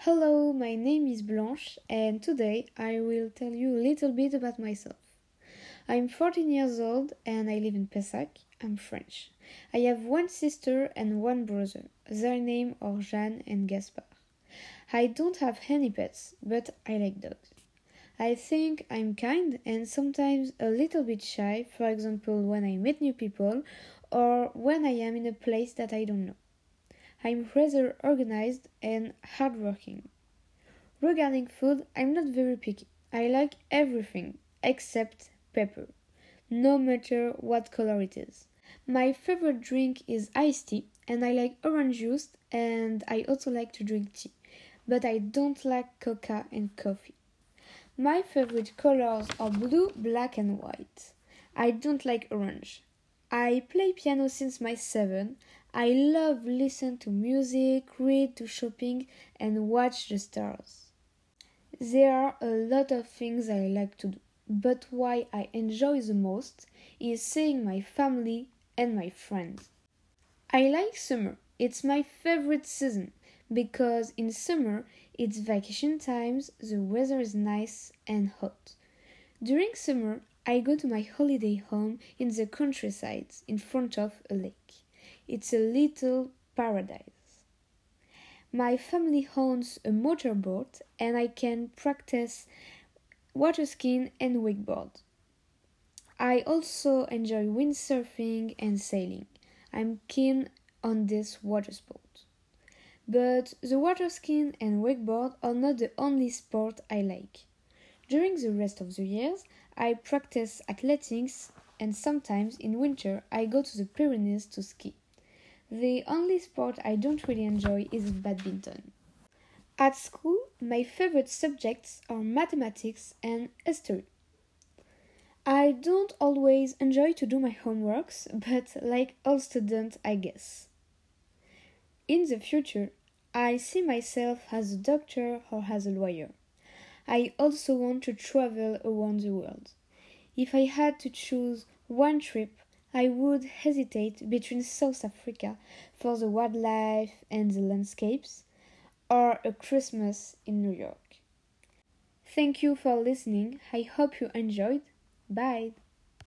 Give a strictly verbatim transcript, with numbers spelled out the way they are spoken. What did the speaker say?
Hello, my name is Blanche, and today I will tell you a little bit about myself. I'm fourteen years old and I live in Pessac. I'm French. I have one sister and one brother. Their names are Jeanne and Gaspard. I don't have any pets, but I like dogs. I think I'm kind and sometimes a little bit shy, for example, when I meet new people or when I am in a place that I don't know. I'm rather organized and hardworking. Regarding food, I'm not very picky. I like everything except pepper, no matter what color it is. My favorite drink is iced tea, and I like orange juice, and I also like to drink tea, but I don't like coca and coffee. My favorite colors are blue, black, and white. I don't like orange. I play piano since my seven. I love listen to music, read to shopping, and watch the stars. There are a lot of things I like to do, but what I enjoy the most is seeing my family and my friends. I like summer. It's my favorite season because in summer it's vacation times, the weather is nice and hot. During summer, I go to my holiday home in the countryside in front of a lake. It's a little paradise. My family owns a motorboat and I can practice water skiing and wakeboard. I also enjoy windsurfing and sailing. I'm keen on this water sport. But the water skiing and wakeboard are not the only sport I like. During the rest of the years, I practice athletics and sometimes in winter I go to the Pyrenees to ski. The only sport I don't really enjoy is badminton. At school, my favorite subjects are mathematics and history. I don't always enjoy to do my homeworks, but like all students, I guess. In the future, I see myself as a doctor or as a lawyer. I also want to travel around the world. If I had to choose one trip, I would hesitate between South Africa for the wildlife and the landscapes or a Christmas in New York. Thank you for listening. I hope you enjoyed. Bye.